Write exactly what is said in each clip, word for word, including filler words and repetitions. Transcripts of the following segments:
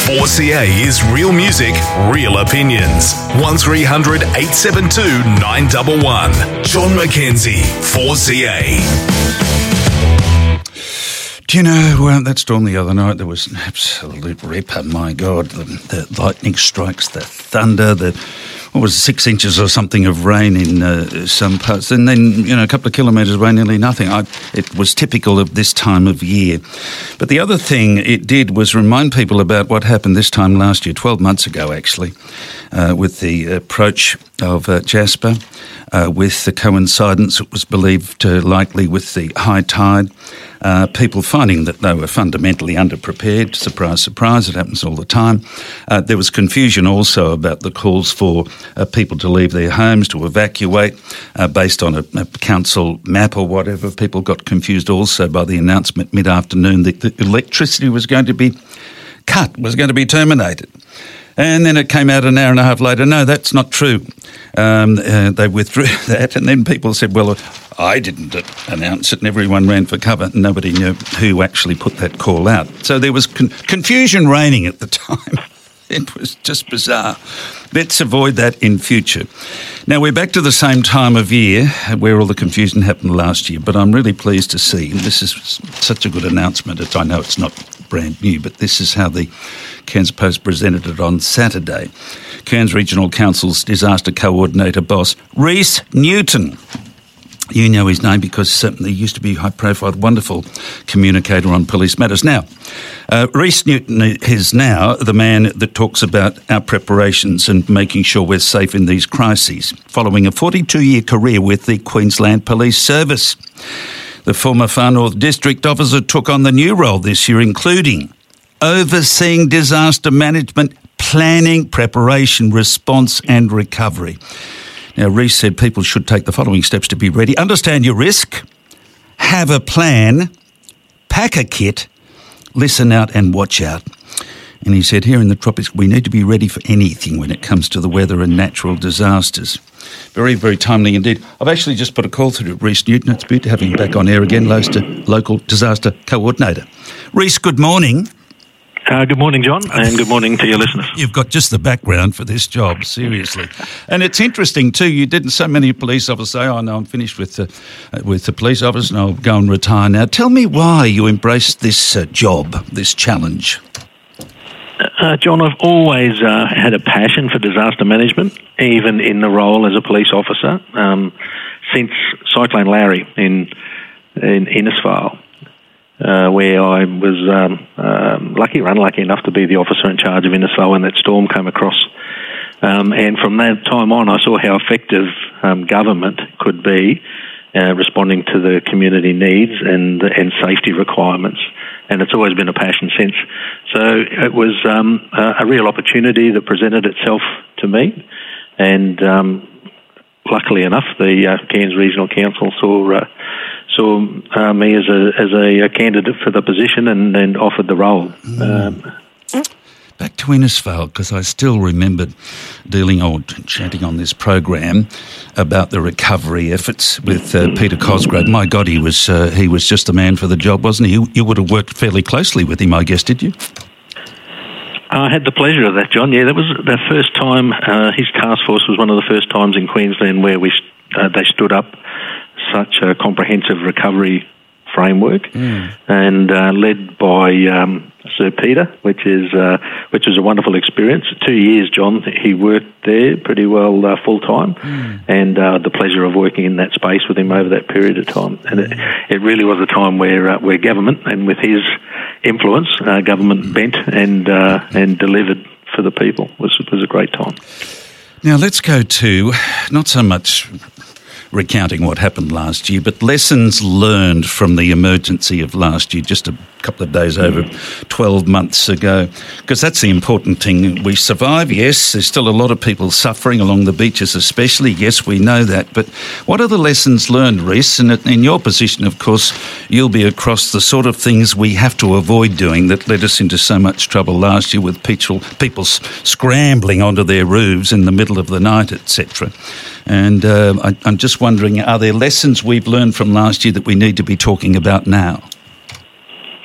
four C A is real music, real opinions. one three hundred eight seven two nine one one. John McKenzie, four C A. Do you know, uh, that storm the other night, there was an absolute ripper, my God. The, the lightning strikes, the thunder, the, what was it, six inches or something of rain in uh, some parts. And then, you know, a couple of kilometres away, nearly nothing. I, it was typical of this time of year. But the other thing it did was remind people about what happened this time last year, twelve months ago, actually, uh, with the approach of uh, Jasper, uh, with the coincidence, it was believed uh, likely with the high tide. Uh, people finding that they were fundamentally underprepared. Surprise, surprise, it happens all the time. Uh, there was confusion also about the calls for uh, people to leave their homes, to evacuate, uh, based on a, a council map or whatever. People got confused also by the announcement mid-afternoon that the electricity was going to be cut, was going to be terminated. And then it came out an hour and a half later, no, that's not true. Um, uh, they withdrew that, and then people said, well, I didn't announce it, and everyone ran for cover, and nobody knew who actually put that call out. So there was con- confusion reigning at the time. It was just bizarre. Let's avoid that in future. Now, we're back to the same time of year where all the confusion happened last year, but I'm really pleased to see, and this is such a good announcement, that I know it's not brand new, but this is how the Cairns Post presented it on Saturday. Cairns Regional Council's disaster coordinator boss, Rhys Newton. You know his name because uh, he used to be high-profile, wonderful communicator on police matters. Now, uh, Rhys Newton is now the man that talks about our preparations and making sure we're safe in these crises, following a forty-two-year career with the Queensland Police Service. The former Far North District officer took on the new role this year, including overseeing disaster management, planning, preparation, response and recovery. Now, Rhys said people should take the following steps to be ready. Understand your risk, have a plan, pack a kit, listen out and watch out. And he said, here in the tropics, we need to be ready for anything when it comes to the weather and natural disasters. Very, very timely indeed. I've actually just put a call through to Rhys Newton. It's good to have him back on air again, local disaster coordinator. Rhys, good morning. Uh, good morning, John, and good morning to your listeners. You've got just the background for this job, seriously. And it's interesting, too, you didn't, so many police officers say, oh, no, I'm finished with the, uh, with the police office and I'll go and retire now. Tell me why you embraced this uh, job, this challenge. Uh, John, I've always uh, had a passion for disaster management, even in the role as a police officer, um, since Cyclone Larry in, in Innisfail. Uh, where I was um, um, lucky or unlucky enough to be the officer in charge of Innisfail when that storm came across. Um, and from that time on, I saw how effective um, government could be uh, responding to the community needs and and safety requirements. And it's always been a passion since. So it was um, a, a real opportunity that presented itself to me. And um, luckily enough, the uh, Cairns Regional Council saw... Uh, saw uh, me as a as a, a candidate for the position and, and offered the role. Mm. Um, Back to Innisfail, because I still remembered dealing or chatting on this program about the recovery efforts with uh, Peter Cosgrove. My God, he was uh, he was just the man for the job, wasn't he? You, you would have worked fairly closely with him, I guess, did you? I had the pleasure of that, John. Yeah, that was the first time. Uh, his task force was one of the first times in Queensland where we uh, they stood up such a comprehensive recovery framework, mm. and uh, led by um, Sir Peter, which is uh, which was a wonderful experience. Two years, John, he worked there pretty well uh, full time, mm. and uh, the pleasure of working in that space with him over that period of time. And it, it really was a time where uh, where government, and with his influence, uh, government mm. bent and uh, and delivered for the people. It was was a great time. Now let's go to not so much recounting what happened last year, but lessons learned from the emergency of last year, just a couple of days over twelve months ago, because that's the important thing. We survive, yes, there's still a lot of people suffering along the beaches especially, yes, we know that, but what are the lessons learned, Rhys? And in your position, of course, you'll be across the sort of things we have to avoid doing that led us into so much trouble last year with people, people scrambling onto their roofs in the middle of the night, et cetera. And uh, I, I'm just wondering, are there lessons we've learned from last year that we need to be talking about now?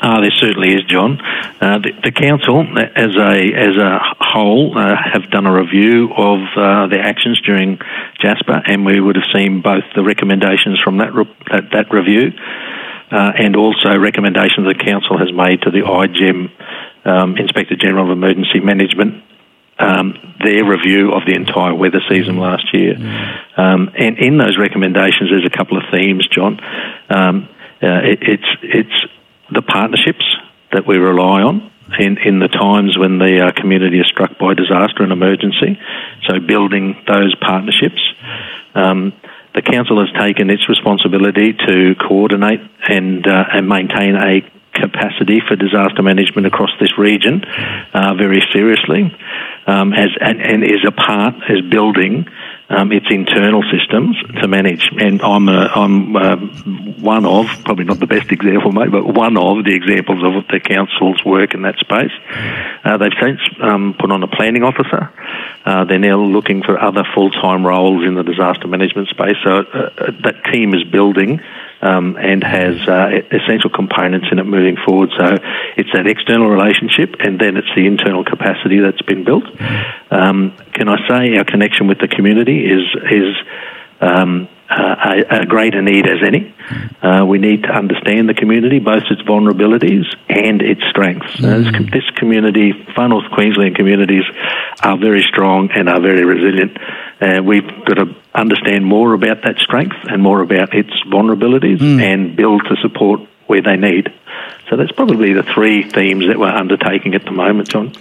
Ah, there certainly is, John. Uh, the, the council, as a as a whole, uh, have done a review of uh, their actions during Jasper, and we would have seen both the recommendations from that re- that, that review, uh, and also recommendations the council has made to the I G E M, um, Inspector General of Emergency Management, um, their review of the entire weather season last year. Mm. Um, and in those recommendations, there's a couple of themes, John. Um, uh, it, it's it's the partnerships that we rely on in, in the times when the uh, community is struck by disaster and emergency. So building those partnerships. Um, the council has taken its responsibility to coordinate and uh, and maintain a capacity for disaster management across this region uh, very seriously, um, as and, and is a part, is building um, its internal systems to manage. And I'm a, I'm uh, one of, probably not the best example, mate, but one of the examples of the council's work in that space. Uh, they've since um, put on a planning officer. Uh, they're now looking for other full-time roles in the disaster management space. So uh, that team is building Um, and has uh, essential components in it moving forward. So it's that external relationship, and then it's the internal capacity that's been built. Um, can I say our connection with the community is is um, a, a greater need as any. Uh, we need to understand the community, both its vulnerabilities and its strengths. Mm. Uh, this, this community, Far North Queensland communities, are very strong and are very resilient. Uh, we've got to understand more about that strength and more about its vulnerabilities mm. and build to support where they need. So that's probably the three themes that we're undertaking at the moment, John.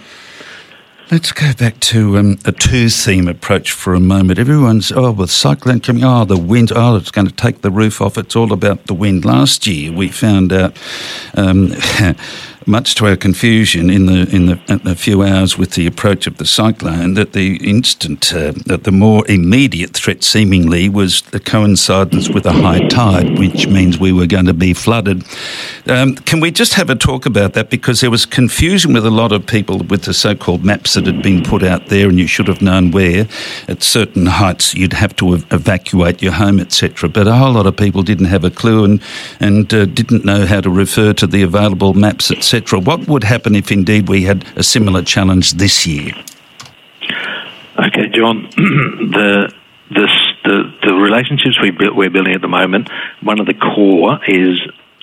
Let's go back to um, a two-theme approach for a moment. Everyone's, oh, with cyclone coming, oh, the wind, oh, it's going to take the roof off. It's all about the wind. Last year we found out, um, much to our confusion in the in the, in the few hours with the approach of the cyclone, that the instant, uh, that the more immediate threat seemingly was the coincidence with a high tide, which means we were going to be flooded. Um, can we just have a talk about that? Because there was confusion with a lot of people with the so-called maps that had been put out there, and you should have known where at certain heights you'd have to ev- evacuate your home, et cetera. But a whole lot of people didn't have a clue and, and uh, didn't know how to refer to the available maps, et cetera. What would happen if indeed we had a similar challenge this year? Okay, John, the, the the the relationships we build, we're building at the moment, one of the core is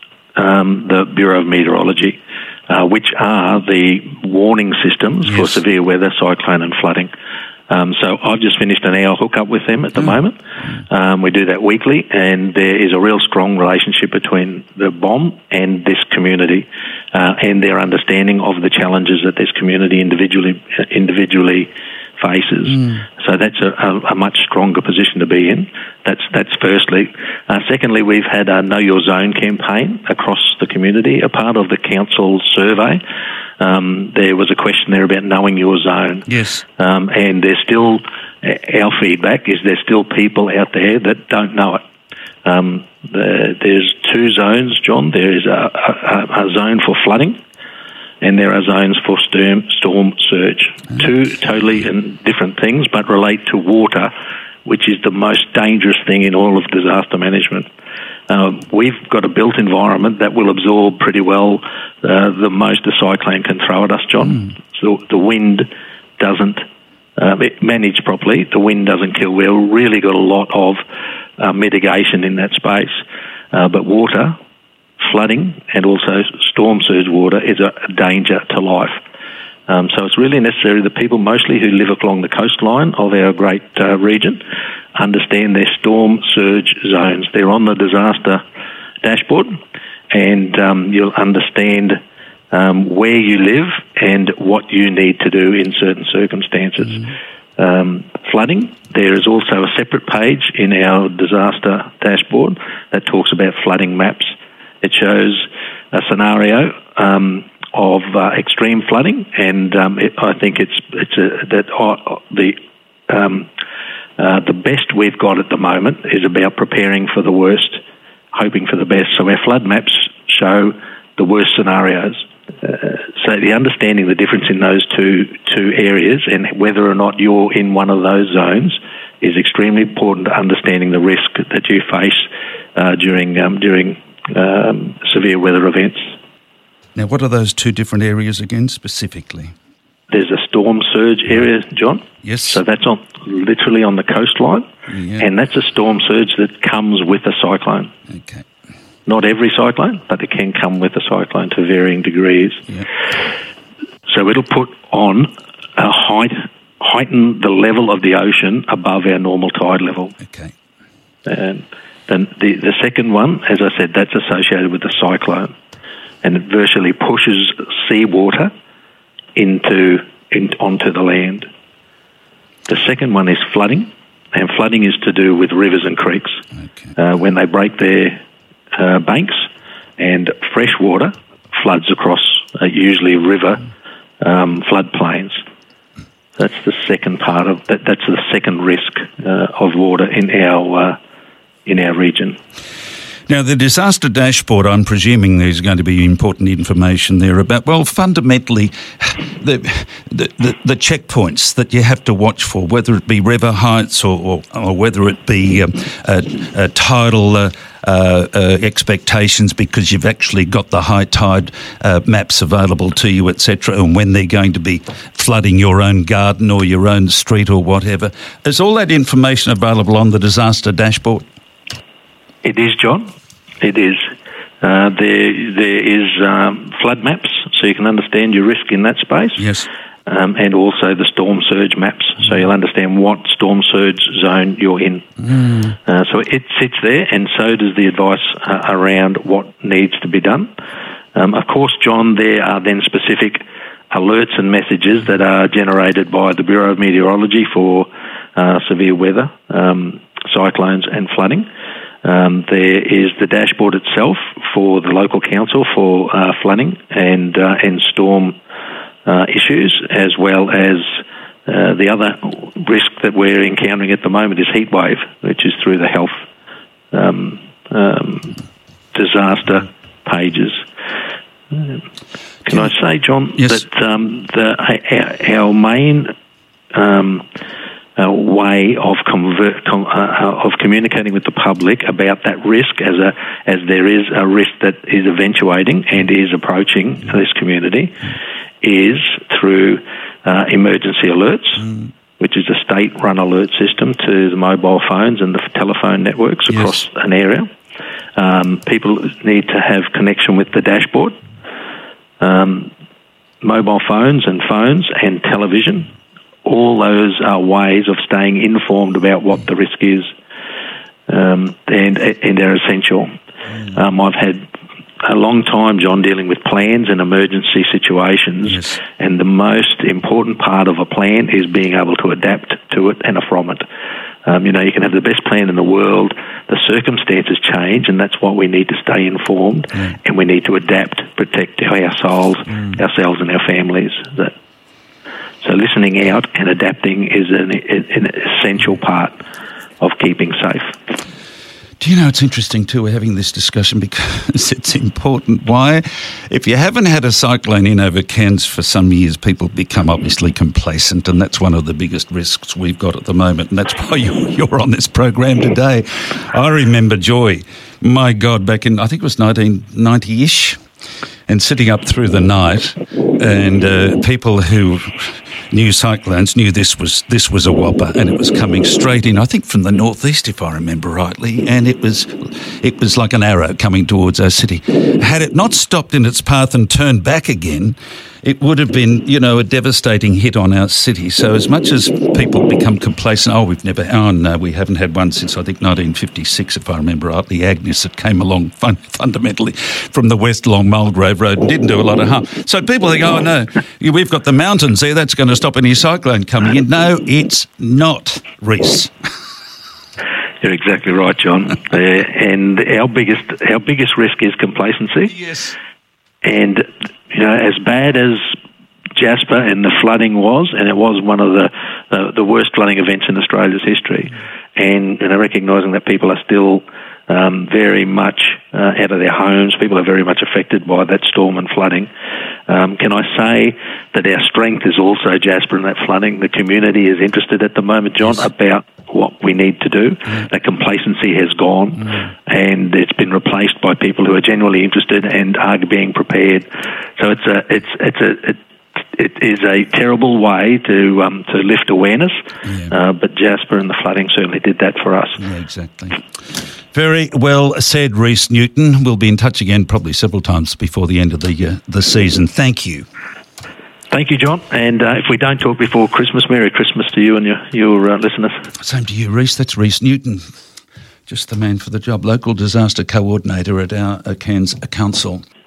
um, the Bureau of Meteorology, uh, which are the warning systems yes. for severe weather, cyclone and flooding. Um, so I've just finished an hour hookup with them at the mm. moment. Um, we do that weekly, and there is a real strong relationship between the B O M and this community uh, and their understanding of the challenges that this community individually individually faces. Mm. So that's a, a, a much stronger position to be in. That's that's firstly. Uh, secondly, we've had a Know Your Zone campaign across the community, a part of the council's survey. Um, there was a question there about knowing your zone. Yes. Um, and there's still, our feedback is there's still people out there that don't know it. Um, the, there's two zones, John. There is a, a, a zone for flooding, and there are zones for storm, storm surge. Mm. Two totally different things, but relate to water, which is the most dangerous thing in all of disaster management. Uh, we've got a built environment that will absorb pretty well uh, the most a cyclone can throw at us, John. Mm. So the wind doesn't uh, manage properly. The wind doesn't kill. We've really got a lot of uh, mitigation in that space. Uh, but water, flooding, and also storm surge water is a danger to life. Um, so it's really necessary that people mostly who live along the coastline of our great uh, region understand their storm surge zones. They're on the disaster dashboard, and um, you'll understand um, where you live and what you need to do in certain circumstances. Mm-hmm. Um, flooding, there is also a separate page in our disaster dashboard that talks about flooding maps. It shows a scenario um, of uh, extreme flooding, and um, it, I think it's it's a, that uh, the um, uh, the best we've got at the moment is about preparing for the worst, hoping for the best. So our flood maps show the worst scenarios. Uh, so the understanding the difference in those two two areas and whether or not you're in one of those zones is extremely important to understanding the risk that you face uh, during um, during um, severe weather events. Now, what are those two different areas again, specifically? There's a storm surge area, John. Yes. So that's on literally on the coastline, Yeah. and that's a storm surge that comes with a cyclone. Okay. Not every cyclone, but it can come with a cyclone to varying degrees. Yeah. So it'll put on a height, heighten the level of the ocean above our normal tide level. Okay. And then the, the second one, as I said, that's associated with the cyclone, and it virtually pushes seawater into in, onto the land. The second one is flooding, and flooding is to do with rivers and creeks. Okay. Uh, when they break their uh, banks and fresh water floods across uh, usually river um, floodplains. That's the second part of that. That's the second risk uh, of water in our uh, in our region. Now, the disaster dashboard, I'm presuming there's going to be important information there about, well, fundamentally, the the, the, the checkpoints that you have to watch for, whether it be river heights or, or, or whether it be um, uh, uh, tidal uh, uh, uh, expectations, because you've actually got the high tide uh, maps available to you, et cetera, and when they're going to be flooding your own garden or your own street or whatever. Is all that information available on the disaster dashboard? It is, John. It is. Uh, there, there is um, flood maps, so you can understand your risk in that space. Yes. Um, and also the storm surge maps, so you'll understand what storm surge zone you're in. Mm. Uh, so it sits there, and so does the advice uh, around what needs to be done. Um, of course, John, there are then specific alerts and messages that are generated by the Bureau of Meteorology for uh, severe weather, um, cyclones and flooding. Um, there is the dashboard itself for the local council for uh, flooding and uh, and storm uh, issues, as well as uh, the other risk that we're encountering at the moment is heat wave, which is through the health um, um, disaster pages. Uh, can I say, John, yes. that um, the, our, our main um, Uh, way of convert, com, uh, of communicating with the public about that risk, as a as there is a risk that is eventuating and is approaching this community, is through uh, emergency alerts, mm. which is a state-run alert system to the mobile phones and the telephone networks yes. across an area. Um, people need to have connection with the dashboard, um, mobile phones and phones and television. All those are ways of staying informed about what the risk is, um, and and they're essential. Mm. Um, I've had a long time, John, dealing with plans and emergency situations, yes. and the most important part of a plan is being able to adapt to it and from it. Um, you know, you can have the best plan in the world, the circumstances change, and that's why we need to stay informed, mm. and we need to adapt, protect our souls, mm. ourselves and our families. That. So listening out and adapting is an, an essential part of keeping safe. Do you know, it's interesting too, we're having this discussion because it's important. Why? If you haven't had a cyclone in over Cairns for some years, people become obviously complacent, and that's one of the biggest risks we've got at the moment, and that's why you're, you're on this program today. I remember Joy, my God, back in, I think it was nineteen ninety-ish, and sitting up through the night, and uh, people who knew cyclones knew this was this was a whopper, and it was coming straight in, I think from the northeast, if I remember rightly, and it was it was like an arrow coming towards our city. Had it not stopped in its path and turned back again, it would have been, you know, a devastating hit on our city. So as much as people become complacent, oh, we've never, oh no, we haven't had one since I think nineteen fifty-six, if I remember rightly, Agnes, that came along fun, fundamentally from the west along Mulgrave Road and didn't do a lot of harm. So people think, oh no, we've got the mountains there, that's going to stop any cyclone coming in. No, it's not, Reese. You're exactly right, John. uh, and our biggest our biggest risk is complacency. Yes. And, you know, as bad as Jasper and the flooding was, and it was one of the uh, the worst flooding events in Australia's history, and, you know, recognising that people are still um, very much uh, out of their homes, people are very much affected by that storm and flooding. Um, can I say that our strength is also Jasper and that flooding? The community is interested at the moment, John, yes. about what we need to do. Mm. That complacency has gone, mm. and it's been replaced by people who are genuinely interested and are being prepared. So it's a it's it's a it, it is a terrible way to um, to lift awareness, yeah. uh, but Jasper and the flooding certainly did that for us. Yeah, exactly. Very well said, Rhys Newton. We'll be in touch again probably several times before the end of the uh, the season. Thank you. Thank you, John. And uh, if we don't talk before Christmas, Merry Christmas to you and your, your uh, listeners. Same to you, Rhys. That's Rhys Newton, just the man for the job, local disaster coordinator at our uh, Cairns Council.